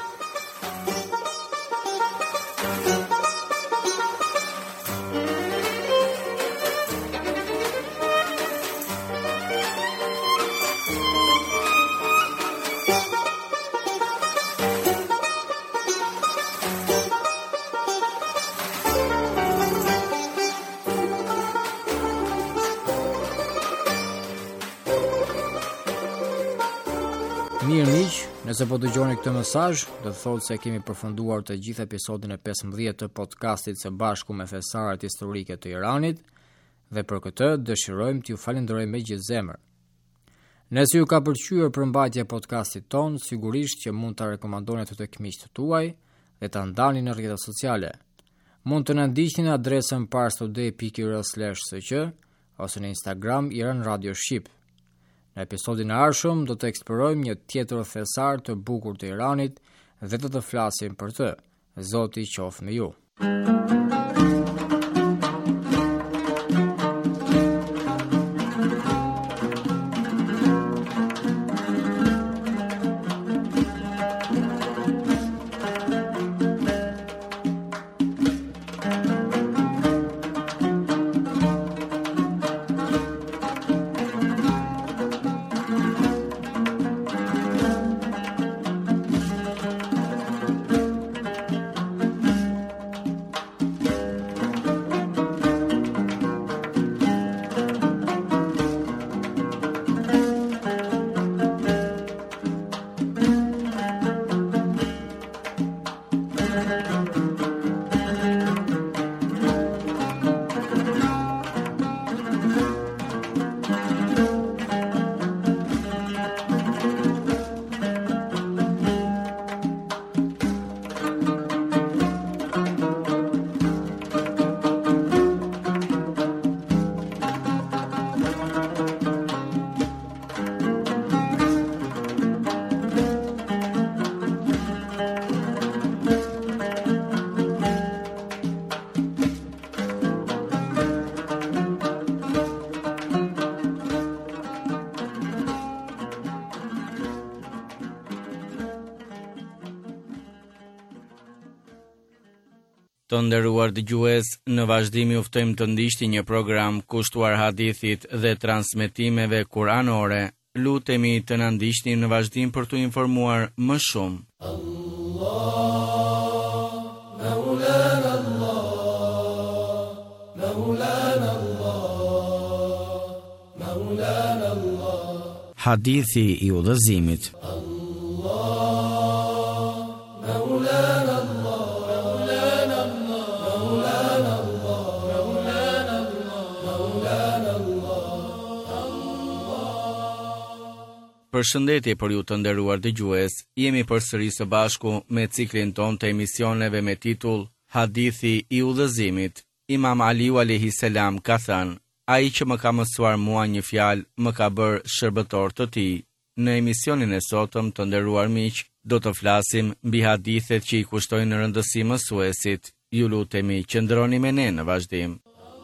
Mirë miq, Nëse po dëgjoni këtë mesazh, do të thotë se kemi përfunduar të gjithë episodin e pesëmbëdhjetë të podcastit Së Bashku me Thesaret Historike të Iranit dhe për këtë dëshirojmë t'ju falenderojmë me gjithë zemër. Nëse ju ka pëlqyer përmbajtja e podcastit ton, sigurisht që mund ta rekomandoni atë tek miqtë tuaj dhe ta ndani në rrjetet sociale. Mund të na ndiqni në adresën parstoday pikë i r slash s q ose në Instagram Iran Radio Shqip. Në episodin e ardhshëm do të eksplorojmë një tjetër thesar të bukur të Iranit dhe do të flasim për të. Zoti qoftë me ju. Të nderuar dëgjues, në vazhdim ju ftojmë të ndiqni një program kushtuar hadithit dhe transmetimeve kuranore. Lutemi të na ndiqni në vazhdim për t'u informuar më shumë. Allah, Maulana Allah, Maulana Allah, Maulana Allah. Hadithi i udhëzimit. Përshëndetje për ju të nderuar dëgjues, jemi përsëri së bashku me ciklin ton të emisioneve me titull Hadithi i udhëzimit. Imam Aliu alayhi salam ka thënë: ai që më ka mësuar mua një fjalë, më ka bërë shërbëtor të tij. Në emisionin e sotëm, të nderuar miq, do të flasim mbi hadithet që i kushtojnë rëndësi mësuesit. Ju lutemi qëndroni me ne në vazhdim.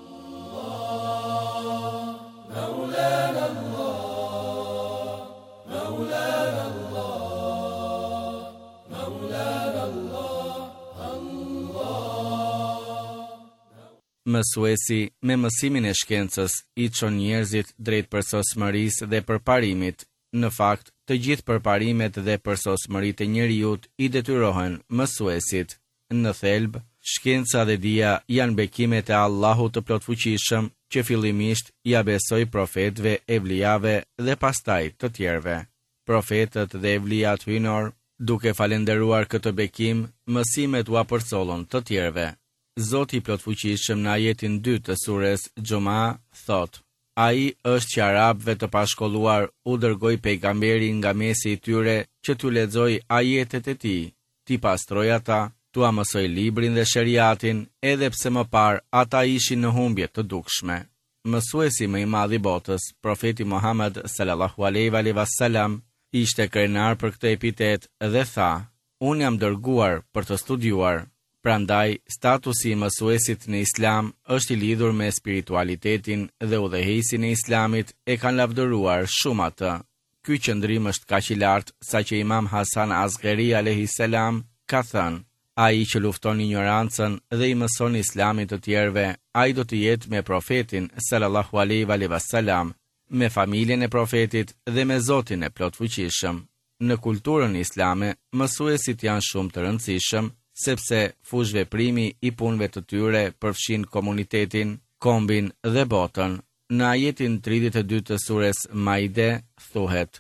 Mësuesi me mësimin e shkencës i çon njerëzit drejt përsosmërisë dhe përparimit. Në fakt, të gjithë përparimet dhe përsosmëritë e njerëzit i detyrohen mësuesit. Në thelb, shkenca dhe dia janë bekimet e Allahut të plotfuqishëm që fillimisht ja besoi profetëve, evlijave dhe pastaj të tjerëve. Profetët dhe evlijat hynor, duke falenderuar këtë bekim, mësimet u apërcollën të tjerëve. Zoti i plotfuqishëm në ajetin dy të sures Xhuma thot: ai është që arabëve të pashkolluar u dërgoi pejgamberin nga mesi i tyre që t'u lexoj ajetet e tij, t'i pastroj ata, t'u mësoj librin dhe shariatin, edhe pse më parë ata ishin në humbje të dukshme. Mësuesi më i madh i botës, profeti Muhammed sallallahu alaihi wasallam, ishte krenar për këtë epitet dhe tha: unë jam dërguar për të studiuar. Prandaj, statusi i mësuesit në Islam është i lidhur me spiritualitetin dhe udhëheqësin e Islamit e kanë lavdëruar shumë atë. Ky qëndrim është kaq i lartë saqë Imam Hasan Asghari alayhi salam ka thënë: ai që lufton ignorancën dhe i mëson Islamin të tjerëve, ai do të jetë me profetin sallallahu alaihi wasallam, me familjen e profetit dhe me Zotin e plotfuqishëm. Në kulturën islame, mësuesit janë shumë të rëndësishëm, sepse fush veprimi i punëve të tyre përfshin komunitetin, kombin dhe botën. Në ajetin tridhjetë e dy të sures Maide thuhet: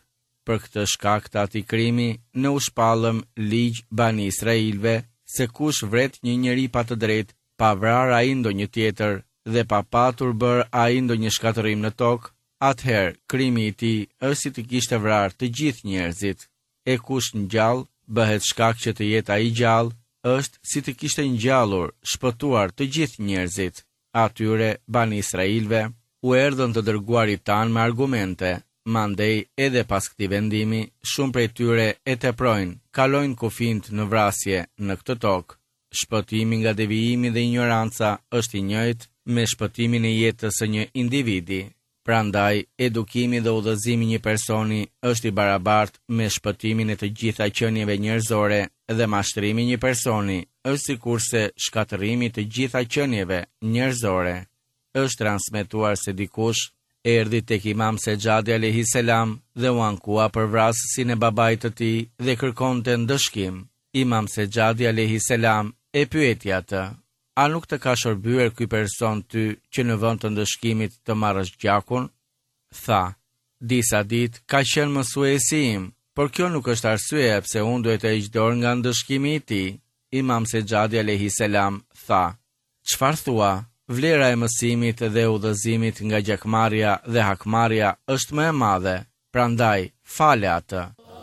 Për këtë shkak të atij krimi, ne u shpallëm ligj Bani Israilve se kush vret një njeri pa të drejtë, pa vrar ai ndonjë tjetër dhe pa patur bër ai ndonjë shkatërrim në tokë, atëherë krimi i tij është si të kishte vrarë të gjithë njerëzit. E kush ngjall bëhet shkak që të jetë ai gjallë, është si të kishte ngjallur, shpëtuar të gjithë njerëzit. Atyre Bani Israilve u erdhën të dërguarit tanë me argumente. Mandej edhe pas këtij vendimi, shumë prej tyre e teprojnë, kalojnë kufijt në vrasje në këtë tokë. Shpëtimi nga devijimi dhe ignoranca është i njëjtë me shpëtimin e jetës së një individi. Prandaj, edukimi dhe udhëzimi i një personi është i barabartë me shpëtimin e të gjitha qenieve njerëzore dhe mashtrimi i një personi është sikurse shkatërrimi i të gjitha qenieve njerëzore. Është transmetuar se dikush erdhi tek Imam Sejadi alayhis salam dhe u ankua për vrasësin e babait të tij dhe kërkonte ndëshkim. Imam Sejadi alayhis salam e pyeti atë: "A nuk të ka shërbyer ky person ty që në vend të ndëshkimit të marrësh gjakun?" Tha: "Disa ditë ka qenë mësuesi im, por kjo nuk është arsye pse unë duhet të heq dorë nga ndëshkimi i tij." Imam Sejadi alayhis salam tha: "Çfarë thua? Vlera e mësimit dhe udhëzimit nga gjakmarrja dhe hakmarrja është më e madhe, prandaj fale atë."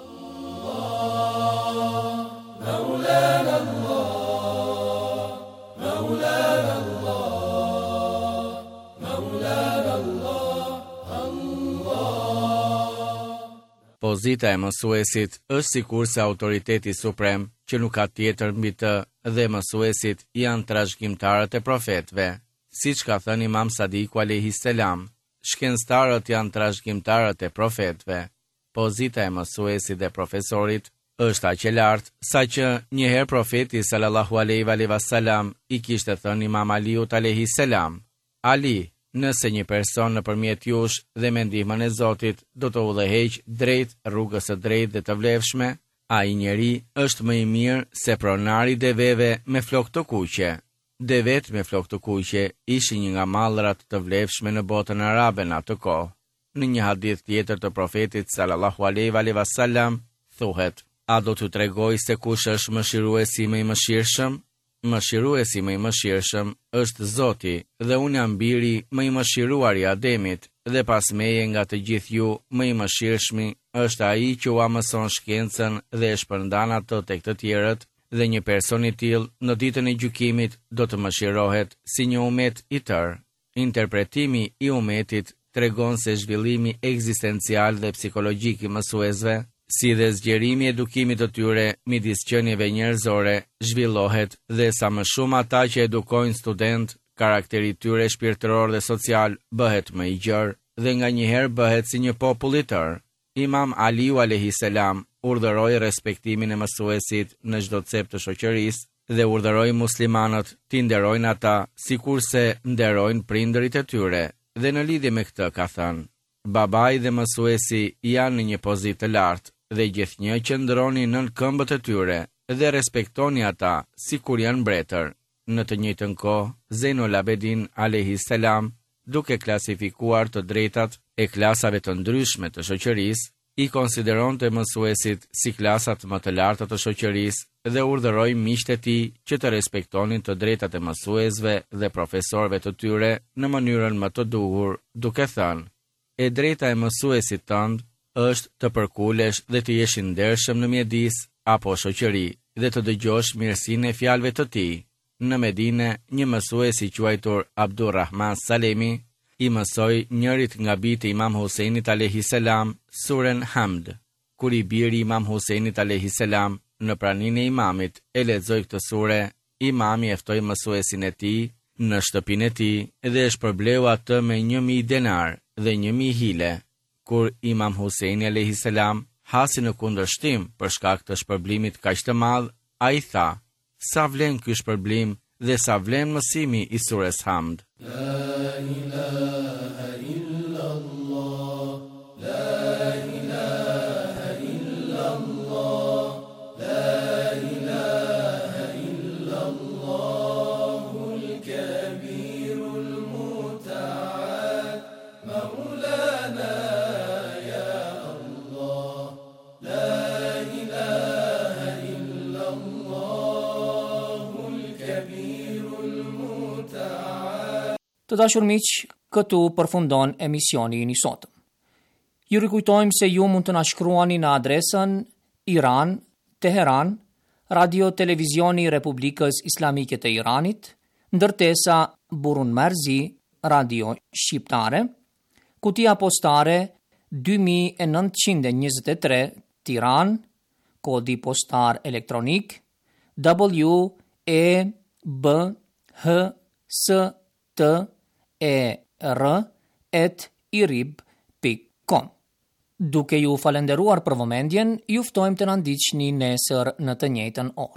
Pozita e mësuesit është sikurse autoriteti suprem që nuk ka tjetër mbi të dhe mësuesit janë trashëgimtarët e profetëve. Siç ka thënë Imam Sadiku alayhis salam, shkencëtarët janë trashëgimtarët e profetëve. Pozita e mësuesit dhe profesorit është aq e lartë saqë një herë profeti sallallahu alaihi wasallam i kishte thënë Imam Aliut alayhis salam: "Ali, nëse një person nëpërmjet jush dhe me ndihmën e Zotit do të udhëheq drejt rrugës së drejtë dhe të vlefshme, ai njeri është më i mirë se pronari deveve me flokë të kuqe." Devet me flokë të kuqe ishin një nga mallrat të vlefshme në botën arabe në atë kohë. Në një hadith tjetër të profetit sallallahu alaihi wasallam thuhet: "A do t'ju tregoj se kush është mëshiruesi më i mëshirshëm? Mëshiruesi më i mëshirshëm është Zoti, dhe unë jam biri më i mëshiruar i Ademit, dhe pas meje nga të gjithë ju më i mëshirshmi është ai që ua mëson shkencën dhe e shpërndan atë tek të tjerët, dhe një person i tillë në ditën e gjykimit do të mëshirohet si një umet i tërë." Interpretimi i umetit tregon se zhvillimi ekzistencial dhe psikologjik i mësuesve, si dhe zgjerimi i edukimit të tyre midis qenieve njerëzore, zhvillohet dhe sa më shumë ata që edukojnë student, karakteri i tyre shpirtëror dhe social bëhet më i gjerë dhe nganjëherë bëhet si një popull i tërë. Imam Aliu alayhis salam urdhëroi respektimin e mësuesit në çdo cep të shoqërisë dhe urdhëroi muslimanët t'i nderojnë ata sikurse nderojnë prindërit e tyre. Dhe në lidhje me këtë ka thënë: "Babai dhe mësuesi janë në një pozitë të lartë dhe gjithnjë qëndroni nën këmbët e tyre dhe respektoni ata sikur janë mbretër." Në të njëjtën kohë, Zeinul Abedin alayhis salam, duke klasifikuar të drejtat e klasave të ndryshme të shoqërisë, i konsideronte mësuesit si klasat më të larta të shoqërisë dhe urdhëroi miqtë e tij që të respektonin të drejtat e mësuesve dhe profesorëve të tyre në mënyrën më të duhur, duke thënë: "E drejta e mësuesit tënd është të përkulesh dhe të jesh i ndershëm në mjedis apo shoqëri dhe të dëgjosh mirësinë e fjalëve të tij." Në Medine, një mësues i quajtur Abdurrahman Salemi i mësoi njërit nga bijtë e Imam Huseinit alayhis salam surën Hamd. Kur i biri Imam Huseinit alayhis salam në praninë e imamit e lexoi këtë sure, imami e ftoi mësuesin e tij në shtëpinë e tij dhe e shpërbleu atë me një mijë denar dhe një mijë hile. Kur Imam Huseini alayhis salam hasi në kundërshtim për shkak të shpërblimit kaq të madh, ai tha: "Sa vlen ky shpërblim dhe sa vlen mësimi i surës Hamd." La ilaha illallah, la ilaha illallah, la ilaha illallahul kabirul muta'al, maulana ya Allah, Të dashur miq, këtu përfundon emisioni i sotëm. Ju rikujtojmë se ju mund të na shkruani në adresën Iran, Teheran, Radio Televizioni Republikës Islamike të Iranit, ndërtesa Burun Marzi, Radio Shqiptare, kutia postare dy mijë e nëntëqind e njëzet e tre, Tiranë, kodi postar elektronik W E B H S T E R at irib pikë com. Duke ju falenderuar për vëmendjen, ju ftojmë të na ndiqni nesër në të njëjtën orë.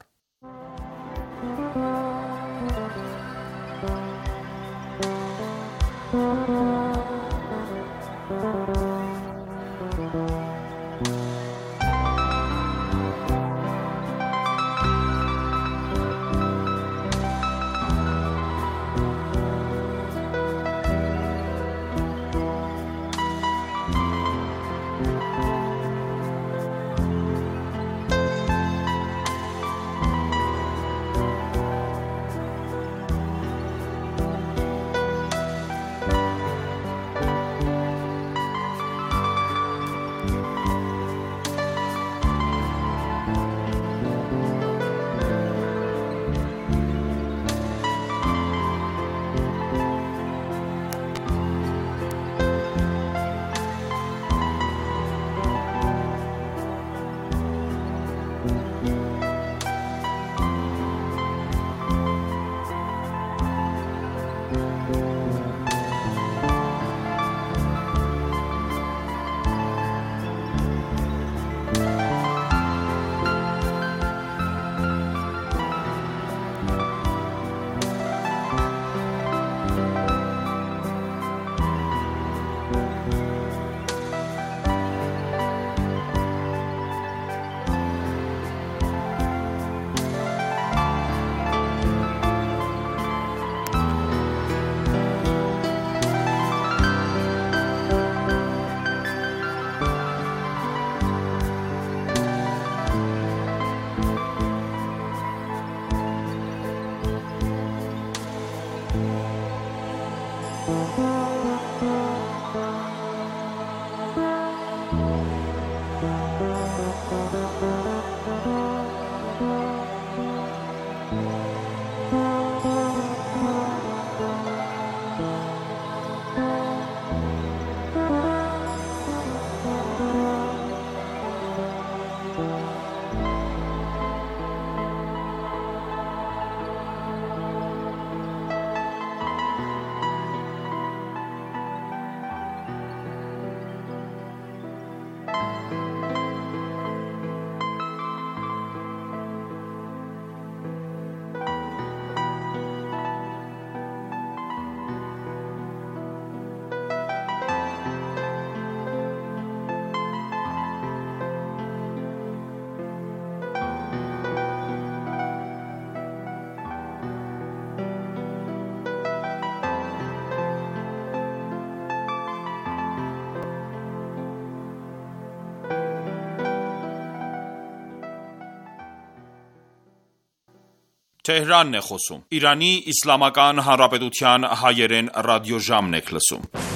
Թեհրանն է խոսում։ Իրանի Իսլամական Հանրապետության հայերեն ռադիոժամն եք լսում։